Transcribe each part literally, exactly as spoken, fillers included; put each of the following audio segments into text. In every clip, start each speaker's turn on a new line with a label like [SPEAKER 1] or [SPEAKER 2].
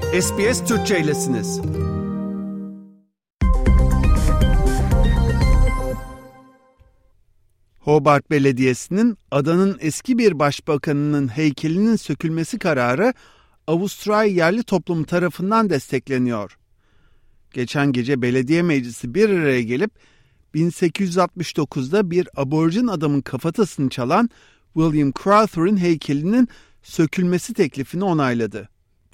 [SPEAKER 1] S B S Türkçe'ylesiniz. Hobart Belediyesi'nin adanın eski bir başbakanının heykelinin sökülmesi kararı Avustralya yerli toplum tarafından destekleniyor. Geçen gece belediye meclisi bir araya gelip bin sekiz yüz altmış dokuzda bir aborjin adamın kafatasını çalan William Crowther'ın heykelinin sökülmesi teklifini onayladı.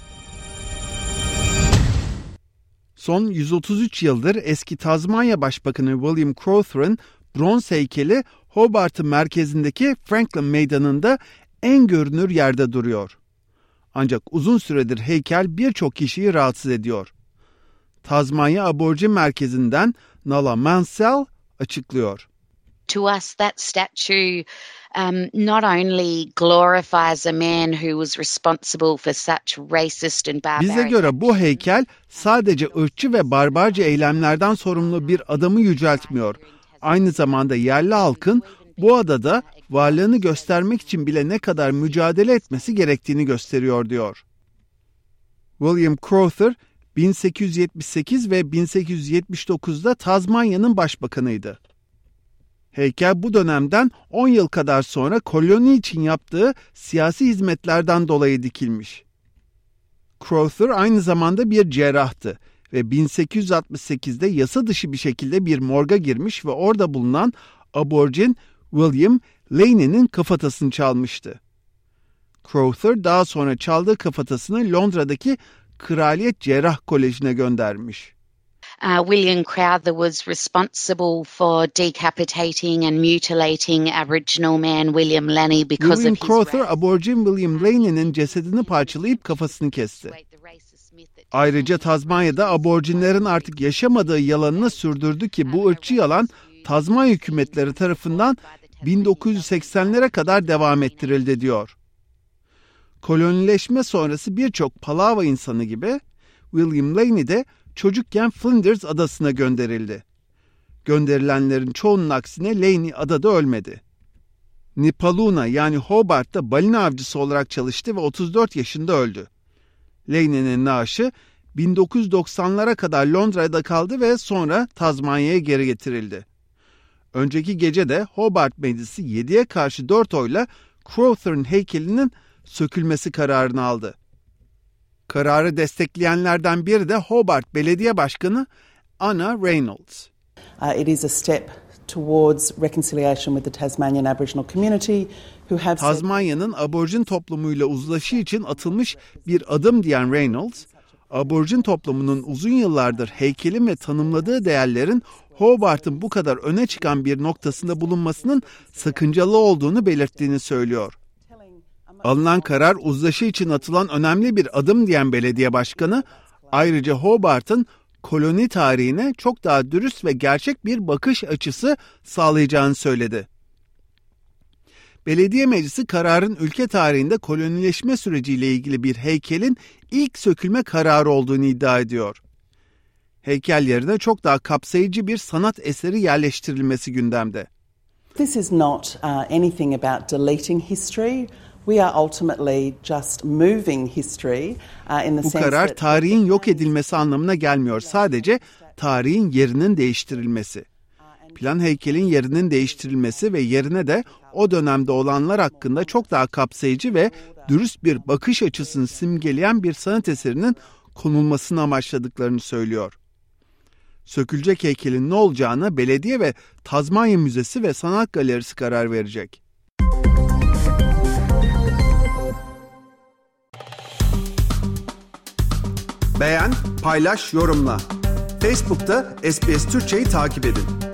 [SPEAKER 1] Son yüz otuz üç yıldır eski Tazmanya Başbakanı William Crowther'ın bronz heykeli Hobart'ın merkezindeki Franklin Meydanı'nda en görünür yerde duruyor. Ancak uzun süredir heykel birçok kişiyi rahatsız ediyor. Tazmanya Aborjin Merkezi'nden Nala Mansell açıklıyor.
[SPEAKER 2] To us, that statue um, not only glorifies a man who was responsible for such racist and barbaric...
[SPEAKER 1] Bize göre bu heykel sadece ırkçı ve barbarca eylemlerden sorumlu bir adamı yüceltmiyor. Aynı zamanda yerli halkın bu adada varlığını göstermek için bile ne kadar mücadele etmesi gerektiğini gösteriyor diyor. William Crowther bin sekiz yüz yetmiş sekiz ve bin sekiz yüz yetmiş dokuzda Tazmanya'nın başbakanıydı. Heykel bu dönemden on yıl kadar sonra koloni için yaptığı siyasi hizmetlerden dolayı dikilmiş. Crowther aynı zamanda bir cerrahtı ve bin sekiz yüz altmış sekizde yasa dışı bir şekilde bir morga girmiş ve orada bulunan aborjin William Laney'nin kafatasını çalmıştı. Crowther daha sonra çaldığı kafatasını Londra'daki Kraliyet Cerrah Koleji'ne göndermiş.
[SPEAKER 2] Uh, William Crowther was responsible for decapitating and mutilating Aboriginal man William Laney because
[SPEAKER 1] William
[SPEAKER 2] of his
[SPEAKER 1] Crowther,
[SPEAKER 2] race.
[SPEAKER 1] aborjin William Laney'nin cesedini parçalayıp kafasını kesti. Ayrıca Tazmanya'da aborjinlerin artık yaşamadığı yalanını sürdürdü ki bu ırkçı yalan Tazmanya hükümetleri tarafından bin dokuz yüz seksenlere kadar devam ettirildi diyor. Kolonileşme sonrası birçok Palava insanı gibi William Laney de çocukken Flinders adasına gönderildi. Gönderilenlerin çoğunun aksine Laney adada ölmedi. Nipaluna yani Hobart'ta balina avcısı olarak çalıştı ve otuz dört yaşında öldü. Laney'nin naaşı bin dokuz yüz doksanlara kadar Londra'da kaldı ve sonra Tazmanya'ya geri getirildi. Önceki gece de Hobart Meclisi yediye karşı dört oyla Crowther'ın heykelinin sökülmesi kararını aldı. Kararı destekleyenlerden biri de Hobart Belediye Başkanı Anna Reynolds.
[SPEAKER 3] Uh, it is a step towards reconciliation with the Tasmanian Aboriginal community who have
[SPEAKER 1] Tazmanya'nın aborjin toplumuyla uzlaşı için atılmış bir adım diyen Reynolds, aborjin toplumunun uzun yıllardır heykelin ve tanımladığı değerlerin Hobart'ın bu kadar öne çıkan bir noktasında bulunmasının sakıncalı olduğunu belirttiğini söylüyor. Alınan karar uzlaşı için atılan önemli bir adım diyen belediye başkanı, ayrıca Hobart'ın koloni tarihine çok daha dürüst ve gerçek bir bakış açısı sağlayacağını söyledi. Belediye meclisi kararın ülke tarihinde kolonileşme süreciyle ilgili bir heykelin ilk sökülme kararı olduğunu iddia ediyor. Heykel yerine çok daha kapsayıcı bir sanat eseri yerleştirilmesi gündemde.
[SPEAKER 3] This is not uh, anything about deleting history. We are ultimately just moving history uh, in the
[SPEAKER 1] Bu
[SPEAKER 3] sense
[SPEAKER 1] karar
[SPEAKER 3] that
[SPEAKER 1] tarihin yok edilmesi anlamına gelmiyor. Sadece tarihin yerinin değiştirilmesi. Plan heykelin yerinin değiştirilmesi ve yerine de o dönemde olanlar hakkında çok daha kapsayıcı ve dürüst bir bakış açısını simgeleyen bir sanat eserinin konulmasını amaçladıklarını söylüyor. Sökülecek heykelin ne olacağına belediye ve Tazmanya Müzesi ve Sanat Galerisi karar verecek. Beğen, paylaş, yorumla. Facebook'ta S B S Türkçe'yi takip edin.